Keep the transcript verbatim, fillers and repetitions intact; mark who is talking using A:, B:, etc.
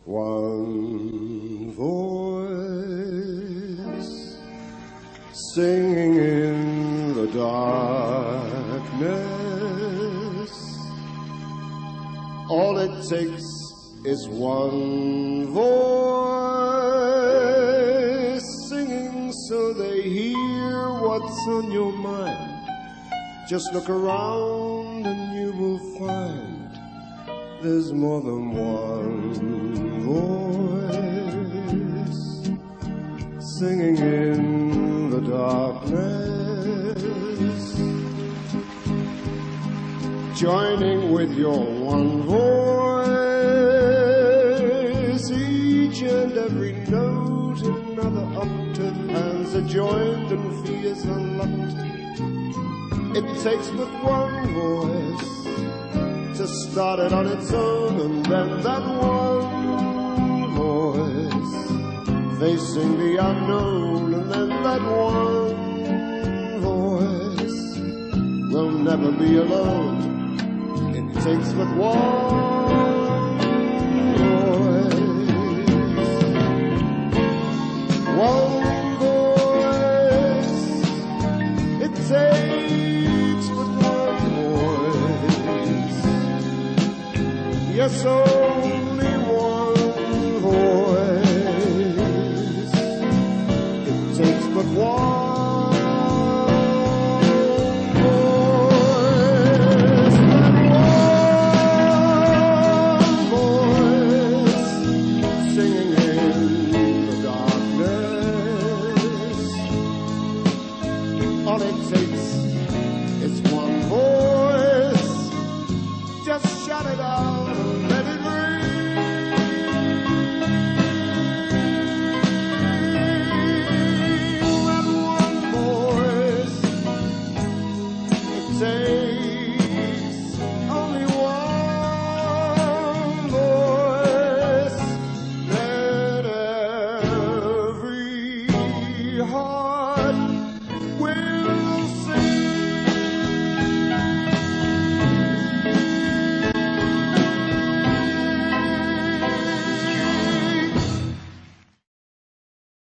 A: One voice singing in the darkness. All it takes is one voice singing so they hear what's on your mind. Just look around and you will find there's more than one voice singing in the darkness, joining with your one voice. Each and every note another octave, hands are joined and fears unlocked. It takes but one voice to start it on its own, and then that one voice facing the unknown, and then that one voice will never be alone. It takes but one voice, one voice. It takes but one voice. Yes, oh.